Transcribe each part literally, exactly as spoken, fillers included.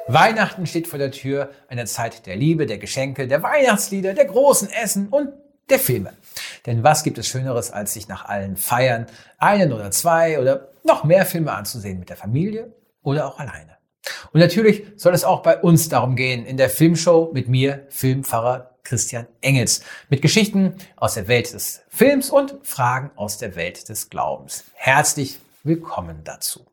Weihnachten steht vor der Tür, eine Zeit der Liebe, der Geschenke, der Weihnachtslieder, der großen Essen und der Filme. Denn was gibt es Schöneres, als sich nach allen Feiern einen oder zwei oder noch mehr Filme anzusehen mit der Familie oder auch alleine. Und natürlich soll es auch bei uns darum gehen, in der Filmshow mit mir, Filmpfarrer Christian Engels, mit Geschichten aus der Welt des Films und Fragen aus der Welt des Glaubens. Herzlich willkommen dazu.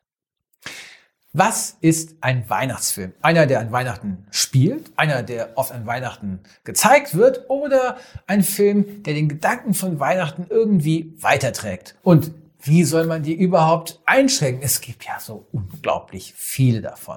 Was ist ein Weihnachtsfilm? Einer, der an Weihnachten spielt, einer, der oft an Weihnachten gezeigt wird oder ein Film, der den Gedanken von Weihnachten irgendwie weiterträgt? Und wie soll man die überhaupt einschränken? Es gibt ja so unglaublich viele davon.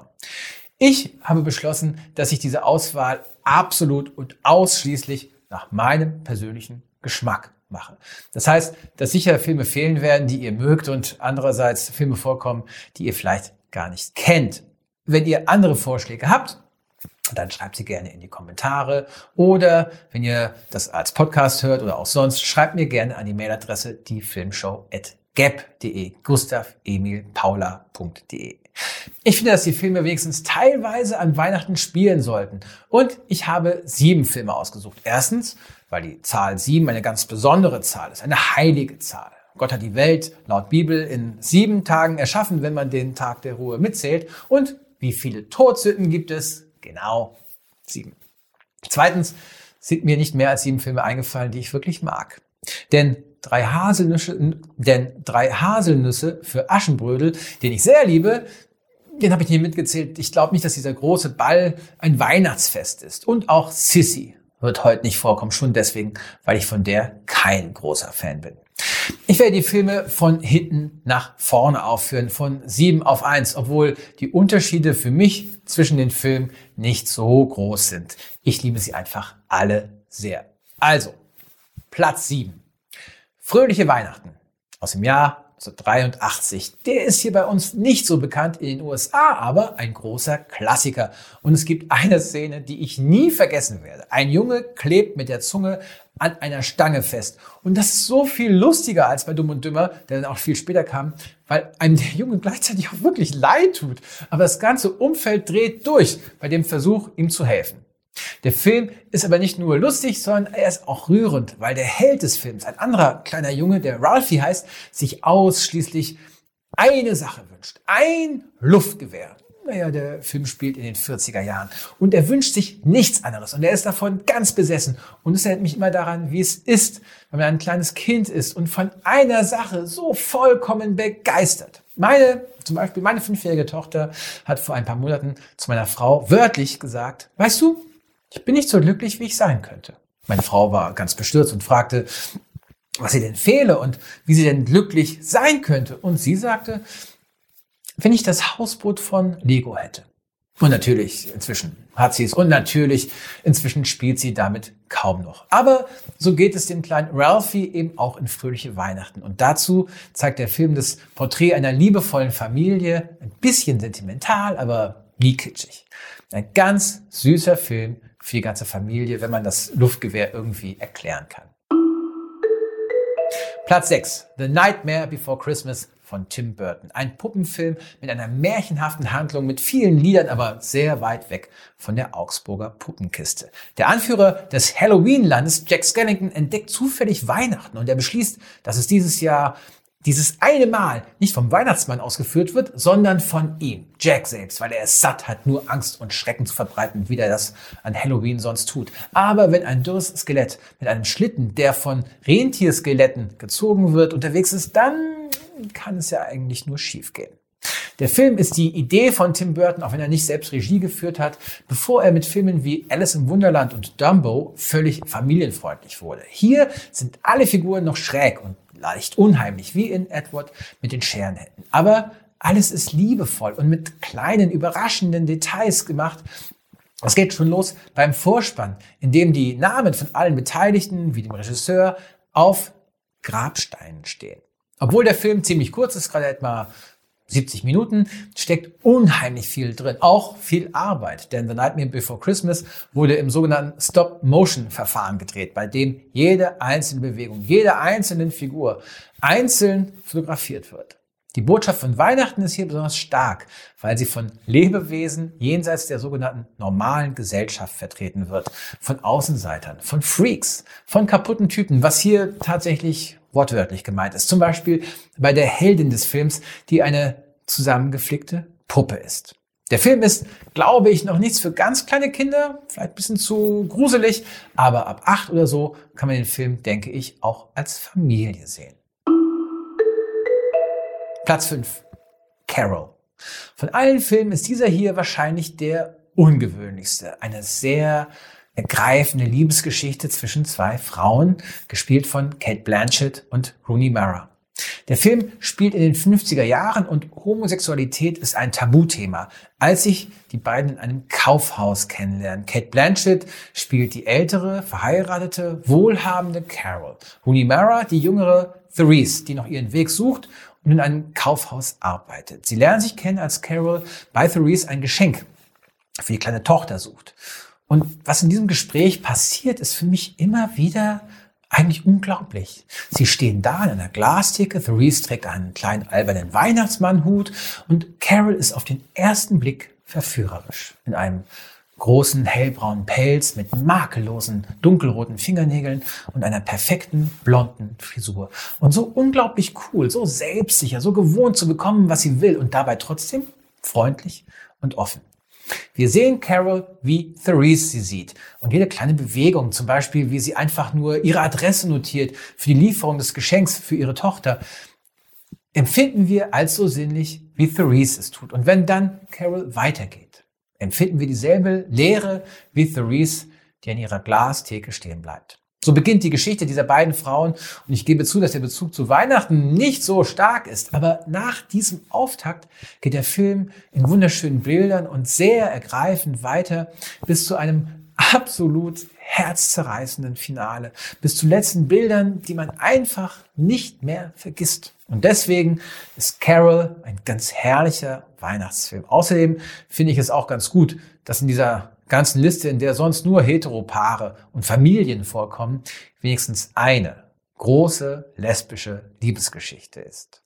Ich habe beschlossen, dass ich diese Auswahl absolut und ausschließlich nach meinem persönlichen Geschmack mache. Das heißt, dass sicher Filme fehlen werden, die ihr mögt und andererseits Filme vorkommen, die ihr vielleicht gar nicht kennt. Wenn ihr andere Vorschläge habt, dann schreibt sie gerne in die Kommentare oder wenn ihr das als Podcast hört oder auch sonst, schreibt mir gerne an die Mailadresse diefilmshow at gap punkt de, Gustav Emil Paula punkt de. Ich finde, dass die Filme wenigstens teilweise an Weihnachten spielen sollten. Und ich habe sieben Filme ausgesucht. Erstens, weil die Zahl sieben eine ganz besondere Zahl ist, eine heilige Zahl. Gott hat die Welt laut Bibel in sieben Tagen erschaffen, wenn man den Tag der Ruhe mitzählt. Und wie viele Todsünden gibt es? Genau sieben. Zweitens sind mir nicht mehr als sieben Filme eingefallen, die ich wirklich mag. Denn drei Haselnüsse, denn drei Haselnüsse für Aschenbrödel, den ich sehr liebe, den habe ich nicht mitgezählt. Ich glaube nicht, dass dieser große Ball ein Weihnachtsfest ist. Und auch Sissy wird heute nicht vorkommen, schon deswegen, weil ich von der kein großer Fan bin. Ich werde die Filme von hinten nach vorne aufführen, von sieben auf eins, obwohl die Unterschiede für mich zwischen den Filmen nicht so groß sind. Ich liebe sie einfach alle sehr. Also, Platz sieben. Fröhliche Weihnachten aus dem Jahr neunzehnhundertdreiundachtzig. Der ist hier bei uns nicht so bekannt, in den U S A aber ein großer Klassiker. Und es gibt eine Szene, die ich nie vergessen werde. Ein Junge klebt mit der Zunge an einer Stange fest. Und das ist so viel lustiger als bei Dumm und Dümmer, der dann auch viel später kam, weil einem der Junge gleichzeitig auch wirklich leid tut. Aber das ganze Umfeld dreht durch bei dem Versuch, ihm zu helfen. Der Film ist aber nicht nur lustig, sondern er ist auch rührend, weil der Held des Films, ein anderer kleiner Junge, der Ralphie heißt, sich ausschließlich eine Sache wünscht. Ein Luftgewehr. Naja, der Film spielt in den vierziger Jahren. Und er wünscht sich nichts anderes. Und er ist davon ganz besessen. Und es erinnert mich immer daran, wie es ist, wenn man ein kleines Kind ist und von einer Sache so vollkommen begeistert. Meine, zum Beispiel meine fünfjährige Tochter hat vor ein paar Monaten zu meiner Frau wörtlich gesagt, weißt du, ich bin nicht so glücklich, wie ich sein könnte. Meine Frau war ganz bestürzt und fragte, was ihr denn fehle und wie sie denn glücklich sein könnte. Und sie sagte, wenn ich das Hausboot von Lego hätte. Und natürlich, inzwischen hat sie es. Und natürlich, inzwischen spielt sie damit kaum noch. Aber so geht es dem kleinen Ralphie eben auch in fröhliche Weihnachten. Und dazu zeigt der Film das Porträt einer liebevollen Familie. Ein bisschen sentimental, aber nie kitschig. Ein ganz süßer Film für die ganze Familie, wenn man das Luftgewehr irgendwie erklären kann. Platz sechs. The Nightmare Before Christmas von Tim Burton. Ein Puppenfilm mit einer märchenhaften Handlung, mit vielen Liedern, aber sehr weit weg von der Augsburger Puppenkiste. Der Anführer des Halloween-Landes, Jack Skellington, entdeckt zufällig Weihnachten und er beschließt, dass es dieses Jahr dieses eine Mal nicht vom Weihnachtsmann ausgeführt wird, sondern von ihm, Jack selbst, weil er es satt hat, nur Angst und Schrecken zu verbreiten, wie er das an Halloween sonst tut. Aber wenn ein dürres Skelett mit einem Schlitten, der von Rentierskeletten gezogen wird, unterwegs ist, dann kann es ja eigentlich nur schief gehen. Der Film ist die Idee von Tim Burton, auch wenn er nicht selbst Regie geführt hat, bevor er mit Filmen wie Alice im Wunderland und Dumbo völlig familienfreundlich wurde. Hier sind alle Figuren noch schräg und leicht unheimlich, wie in Edward mit den Scherenhänden. Aber alles ist liebevoll und mit kleinen, überraschenden Details gemacht. Es geht schon los beim Vorspann, in dem die Namen von allen Beteiligten, wie dem Regisseur, auf Grabsteinen stehen. Obwohl der Film ziemlich kurz ist, gerade etwa siebzig Minuten, steckt unheimlich viel drin, auch viel Arbeit. Denn The Nightmare Before Christmas wurde im sogenannten Stop-Motion-Verfahren gedreht, bei dem jede einzelne Bewegung, jede einzelne Figur einzeln fotografiert wird. Die Botschaft von Weihnachten ist hier besonders stark, weil sie von Lebewesen jenseits der sogenannten normalen Gesellschaft vertreten wird. Von Außenseitern, von Freaks, von kaputten Typen, was hier tatsächlich wortwörtlich gemeint ist. Zum Beispiel bei der Heldin des Films, die eine zusammengeflickte Puppe ist. Der Film ist, glaube ich, noch nichts für ganz kleine Kinder, vielleicht ein bisschen zu gruselig, aber ab acht oder so kann man den Film, denke ich, auch als Familie sehen. Platz fünf. Carol. Von allen Filmen ist dieser hier wahrscheinlich der ungewöhnlichste. Eine sehr ergreifende Liebesgeschichte zwischen zwei Frauen, gespielt von Cate Blanchett und Rooney Mara. Der Film spielt in den fünfziger Jahren und Homosexualität ist ein Tabuthema, als sich die beiden in einem Kaufhaus kennenlernen. Cate Blanchett spielt die ältere, verheiratete, wohlhabende Carol. Rooney Mara die jüngere Therese, die noch ihren Weg sucht und in einem Kaufhaus arbeitet. Sie lernen sich kennen, als Carol bei Therese ein Geschenk für die kleine Tochter sucht. Und was in diesem Gespräch passiert, ist für mich immer wieder eigentlich unglaublich. Sie stehen da in einer Glastheke, Therese trägt einen kleinen albernen Weihnachtsmannhut und Carol ist auf den ersten Blick verführerisch. In einem großen hellbraunen Pelz mit makellosen dunkelroten Fingernägeln und einer perfekten blonden Frisur. Und so unglaublich cool, so selbstsicher, so gewohnt zu bekommen, was sie will und dabei trotzdem freundlich und offen. Wir sehen Carol, wie Therese sie sieht. Und jede kleine Bewegung, zum Beispiel, wie sie einfach nur ihre Adresse notiert für die Lieferung des Geschenks für ihre Tochter, empfinden wir als so sinnlich, wie Therese es tut. Und wenn dann Carol weitergeht, empfinden wir dieselbe Leere wie Therese, die an ihrer Glastheke stehen bleibt. So beginnt die Geschichte dieser beiden Frauen und ich gebe zu, dass der Bezug zu Weihnachten nicht so stark ist. Aber nach diesem Auftakt geht der Film in wunderschönen Bildern und sehr ergreifend weiter bis zu einem absolut herzzerreißenden Finale. Bis zu letzten Bildern, die man einfach nicht mehr vergisst. Und deswegen ist Carol ein ganz herrlicher Weihnachtsfilm. Außerdem finde ich es auch ganz gut, dass in dieser ganzen Liste, in der sonst nur Heteropaare und Familien vorkommen, wenigstens eine große lesbische Liebesgeschichte ist.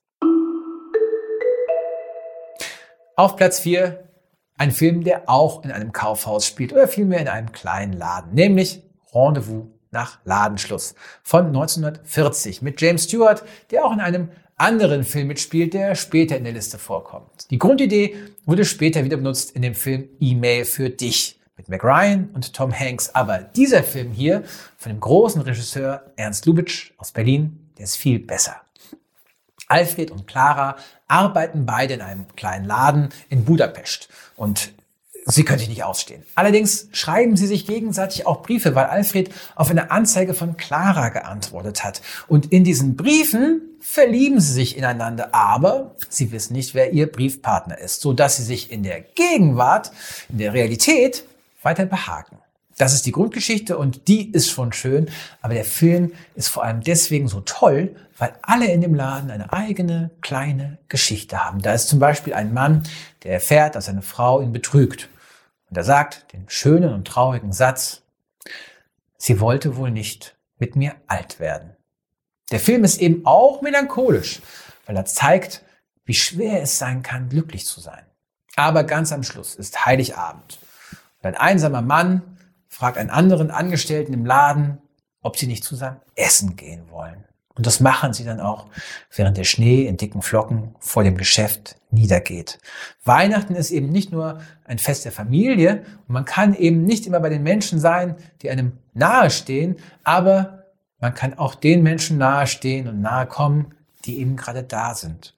Auf Platz vier ein Film, der auch in einem Kaufhaus spielt oder vielmehr in einem kleinen Laden, nämlich Rendezvous nach Ladenschluss von neunzehnhundertvierzig mit James Stewart, der auch in einem anderen Film mitspielt, der später in der Liste vorkommt. Die Grundidee wurde später wieder benutzt in dem Film E-Mail für dich mit Meg Ryan und Tom Hanks. Aber dieser Film hier von dem großen Regisseur Ernst Lubitsch aus Berlin, der ist viel besser. Alfred und Clara arbeiten beide in einem kleinen Laden in Budapest und sie können sich nicht ausstehen. Allerdings schreiben sie sich gegenseitig auch Briefe, weil Alfred auf eine Anzeige von Clara geantwortet hat. Und in diesen Briefen verlieben sie sich ineinander, aber sie wissen nicht, wer ihr Briefpartner ist, sodass sie sich in der Gegenwart, in der Realität weiter behaken. Das ist die Grundgeschichte und die ist schon schön, aber der Film ist vor allem deswegen so toll, weil alle in dem Laden eine eigene kleine Geschichte haben. Da ist zum Beispiel ein Mann, der erfährt, dass seine Frau ihn betrügt. Und er sagt den schönen und traurigen Satz: Sie wollte wohl nicht mit mir alt werden. Der Film ist eben auch melancholisch, weil er zeigt, wie schwer es sein kann, glücklich zu sein. Aber ganz am Schluss ist Heiligabend. Und ein einsamer Mann fragt einen anderen Angestellten im Laden, ob sie nicht zusammen essen gehen wollen. Und das machen sie dann auch, während der Schnee in dicken Flocken vor dem Geschäft niedergeht. Weihnachten ist eben nicht nur ein Fest der Familie und man kann eben nicht immer bei den Menschen sein, die einem nahestehen, aber man kann auch den Menschen nahestehen und nahe kommen, die eben gerade da sind.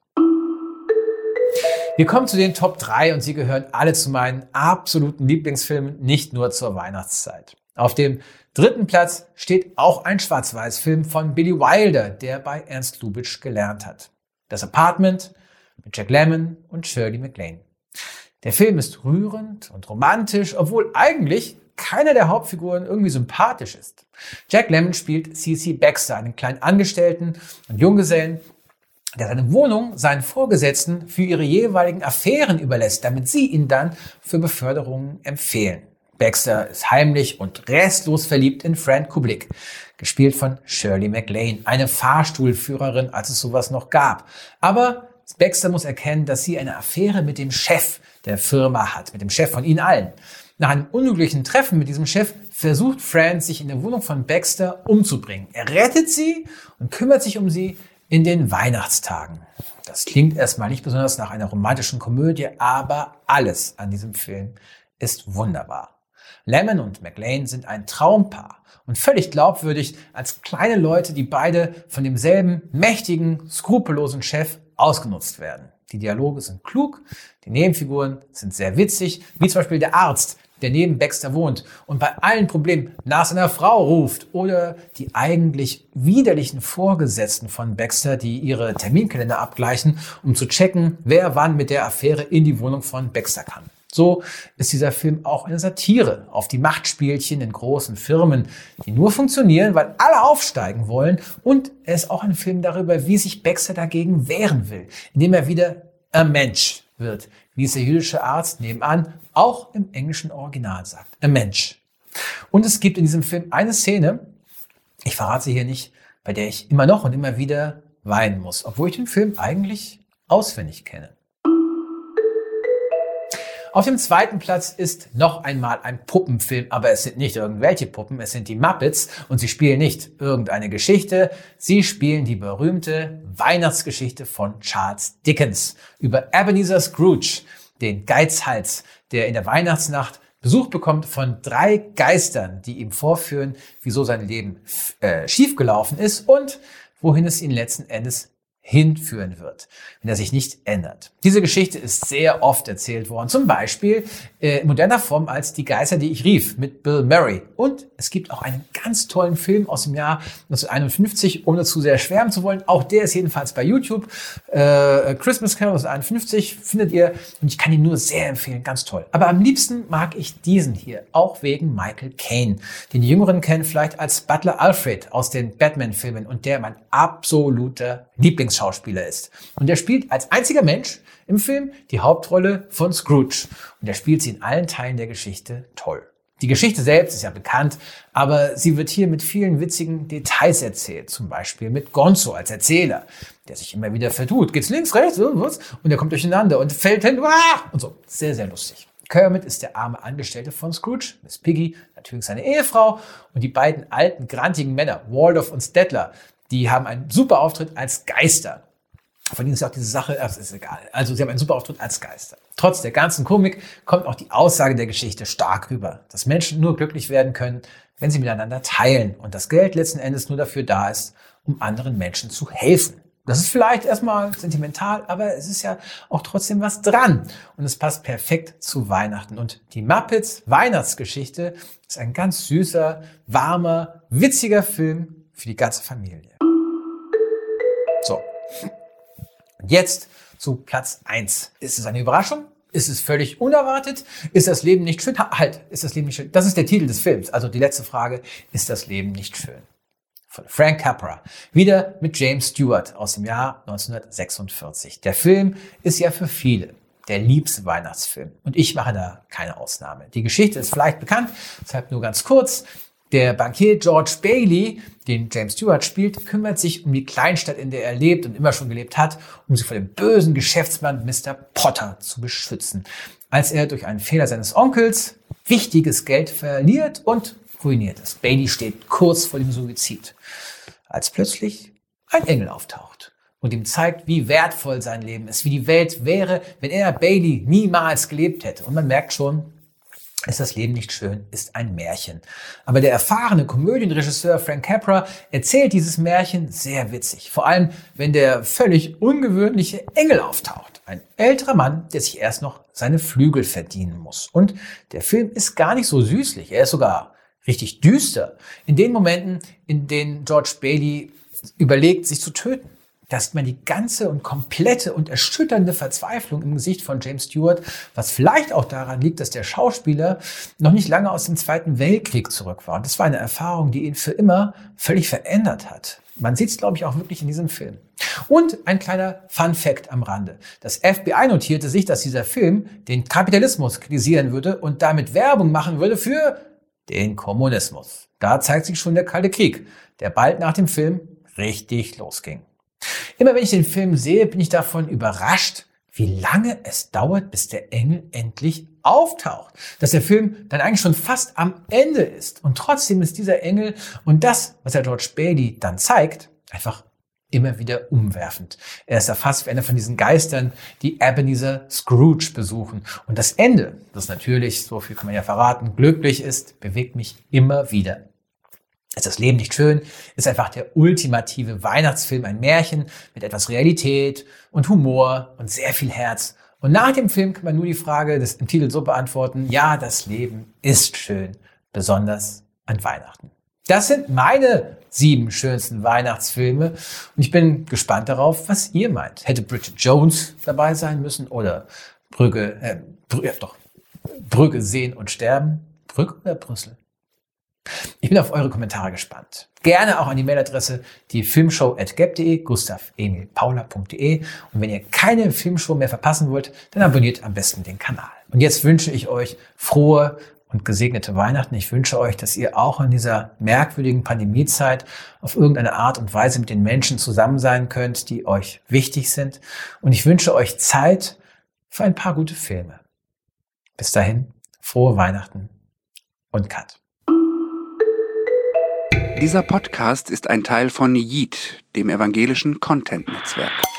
Wir kommen zu den Top drei und sie gehören alle zu meinen absoluten Lieblingsfilmen, nicht nur zur Weihnachtszeit. Auf dem dritten Platz steht auch ein Schwarz-Weiß-Film von Billy Wilder, der bei Ernst Lubitsch gelernt hat. Das Apartment mit Jack Lemmon und Shirley MacLaine. Der Film ist rührend und romantisch, obwohl eigentlich keiner der Hauptfiguren irgendwie sympathisch ist. Jack Lemmon spielt C C Baxter, einen kleinen Angestellten und Junggesellen, der seine Wohnung seinen Vorgesetzten für ihre jeweiligen Affären überlässt, damit sie ihn dann für Beförderungen empfehlen. Baxter ist heimlich und restlos verliebt in Fran Kublik, gespielt von Shirley MacLaine, eine Fahrstuhlführerin, als es sowas noch gab. Aber Baxter muss erkennen, dass sie eine Affäre mit dem Chef der Firma hat, mit dem Chef von ihnen allen. Nach einem unglücklichen Treffen mit diesem Chef versucht Fran, sich in der Wohnung von Baxter umzubringen. Er rettet sie und kümmert sich um sie in den Weihnachtstagen. Das klingt erstmal nicht besonders nach einer romantischen Komödie, aber alles an diesem Film ist wunderbar. Lemmon und McLean sind ein Traumpaar und völlig glaubwürdig als kleine Leute, die beide von demselben mächtigen, skrupellosen Chef ausgenutzt werden. Die Dialoge sind klug, die Nebenfiguren sind sehr witzig, wie zum Beispiel der Arzt, der neben Baxter wohnt und bei allen Problemen nach seiner Frau ruft, oder die eigentlich widerlichen Vorgesetzten von Baxter, die ihre Terminkalender abgleichen, um zu checken, wer wann mit der Affäre in die Wohnung von Baxter kann. So ist dieser Film auch eine Satire auf die Machtspielchen in großen Firmen, die nur funktionieren, weil alle aufsteigen wollen, und er ist auch ein Film darüber, wie sich Baxter dagegen wehren will, indem er wieder ein Mensch wird, wie es der jüdische Arzt nebenan auch im englischen Original sagt. A Mensch. Und es gibt in diesem Film eine Szene, ich verrate sie hier nicht, bei der ich immer noch und immer wieder weinen muss, obwohl ich den Film eigentlich auswendig kenne. Auf dem zweiten Platz ist noch einmal ein Puppenfilm, aber es sind nicht irgendwelche Puppen, es sind die Muppets, und sie spielen nicht irgendeine Geschichte, sie spielen die berühmte Weihnachtsgeschichte von Charles Dickens über Ebenezer Scrooge, den Geizhals, der in der Weihnachtsnacht Besuch bekommt von drei Geistern, die ihm vorführen, wieso sein Leben äh, schiefgelaufen ist und wohin es ihn letzten Endes hinführen wird, wenn er sich nicht ändert. Diese Geschichte ist sehr oft erzählt worden, zum Beispiel äh, in moderner Form als Die Geister, die ich rief, mit Bill Murray. Und es gibt auch einen ganz tollen Film aus dem Jahr neunzehnhunderteinundfünfzig, ohne zu sehr schwärmen zu wollen. Auch der ist jedenfalls bei YouTube. Äh, Christmas Carol neunzehnhunderteinundfünfzig findet ihr, und ich kann ihn nur sehr empfehlen, ganz toll. Aber am liebsten mag ich diesen hier, auch wegen Michael Caine, den die Jüngeren kennen vielleicht als Butler Alfred aus den Batman-Filmen und der mein absoluter Lieblings Schauspieler ist. Und er spielt als einziger Mensch im Film die Hauptrolle von Scrooge. Und er spielt sie in allen Teilen der Geschichte toll. Die Geschichte selbst ist ja bekannt, aber sie wird hier mit vielen witzigen Details erzählt. Zum Beispiel mit Gonzo als Erzähler, der sich immer wieder vertut. Geht's links, rechts, was? Und er kommt durcheinander und fällt hin, und so. Sehr, sehr lustig. Kermit ist der arme Angestellte von Scrooge, Miss Piggy, natürlich seine Ehefrau, und die beiden alten, grantigen Männer, Waldorf und Stettler, die haben einen super Auftritt als Geister. Von ihnen ist ja auch diese Sache, das ist egal. Also sie haben einen super Auftritt als Geister. Trotz der ganzen Komik kommt auch die Aussage der Geschichte stark rüber, dass Menschen nur glücklich werden können, wenn sie miteinander teilen und das Geld letzten Endes nur dafür da ist, um anderen Menschen zu helfen. Das ist vielleicht erstmal sentimental, aber es ist ja auch trotzdem was dran. Und es passt perfekt zu Weihnachten. Und die Muppets Weihnachtsgeschichte ist ein ganz süßer, warmer, witziger Film für die ganze Familie. So, und jetzt zu Platz eins. Ist es eine Überraschung? Ist es völlig unerwartet? Ist das Leben nicht schön? Ha, halt, ist das Leben nicht schön? Das ist der Titel des Films. Also die letzte Frage, ist das Leben nicht schön? Von Frank Capra. Wieder mit James Stewart aus dem Jahr neunzehnhundertsechsundvierzig. Der Film ist ja für viele der liebste Weihnachtsfilm. Und ich mache da keine Ausnahme. Die Geschichte ist vielleicht bekannt, deshalb nur ganz kurz. Der Bankier George Bailey, den James Stewart spielt, kümmert sich um die Kleinstadt, in der er lebt und immer schon gelebt hat, um sie vor dem bösen Geschäftsmann Mister Potter zu beschützen. Als er durch einen Fehler seines Onkels wichtiges Geld verliert und ruiniert ist. Bailey steht kurz vor dem Suizid, als plötzlich ein Engel auftaucht und ihm zeigt, wie wertvoll sein Leben ist, wie die Welt wäre, wenn er, Bailey, niemals gelebt hätte. Und man merkt schon, ist das Leben nicht schön, ist ein Märchen. Aber der erfahrene Komödienregisseur Frank Capra erzählt dieses Märchen sehr witzig. Vor allem, wenn der völlig ungewöhnliche Engel auftaucht. Ein älterer Mann, der sich erst noch seine Flügel verdienen muss. Und der Film ist gar nicht so süßlich. Er ist sogar richtig düster. In den Momenten, in denen George Bailey überlegt, sich zu töten. Da sieht man die ganze und komplette und erschütternde Verzweiflung im Gesicht von James Stewart, was vielleicht auch daran liegt, dass der Schauspieler noch nicht lange aus dem Zweiten Weltkrieg zurück war. Und das war eine Erfahrung, die ihn für immer völlig verändert hat. Man sieht es, glaube ich, auch wirklich in diesem Film. Und ein kleiner Fun-Fact am Rande. Das F B I notierte sich, dass dieser Film den Kapitalismus kritisieren würde und damit Werbung machen würde für den Kommunismus. Da zeigt sich schon der Kalte Krieg, der bald nach dem Film richtig losging. Immer wenn ich den Film sehe, bin ich davon überrascht, wie lange es dauert, bis der Engel endlich auftaucht. Dass der Film dann eigentlich schon fast am Ende ist. Und trotzdem ist dieser Engel und das, was der George Bailey dann zeigt, einfach immer wieder umwerfend. Er ist erfasst wie einer von diesen Geistern, die Ebenezer Scrooge besuchen. Und das Ende, das natürlich, so viel kann man ja verraten, glücklich ist, bewegt mich immer wieder. Ist das Leben nicht schön? Ist einfach der ultimative Weihnachtsfilm, ein Märchen mit etwas Realität und Humor und sehr viel Herz. Und nach dem Film kann man nur die Frage des im Titel so beantworten: Ja, das Leben ist schön, besonders an Weihnachten. Das sind meine sieben schönsten Weihnachtsfilme und ich bin gespannt darauf, was ihr meint. Hätte Bridget Jones dabei sein müssen oder Brügge, äh, Brügge, ja, doch, Brügge sehen und sterben? Brügge oder Brüssel? Ich bin auf eure Kommentare gespannt. Gerne auch an die Mailadresse die filmshow at gap punkt de, gustav emil paula punkt de. Und wenn ihr keine Filmshow mehr verpassen wollt, dann abonniert am besten den Kanal. Und jetzt wünsche ich euch frohe und gesegnete Weihnachten. Ich wünsche euch, dass ihr auch in dieser merkwürdigen Pandemiezeit auf irgendeine Art und Weise mit den Menschen zusammen sein könnt, die euch wichtig sind. Und ich wünsche euch Zeit für ein paar gute Filme. Bis dahin, frohe Weihnachten und Cut. Dieser Podcast ist ein Teil von Yeet, dem evangelischen Content-Netzwerk.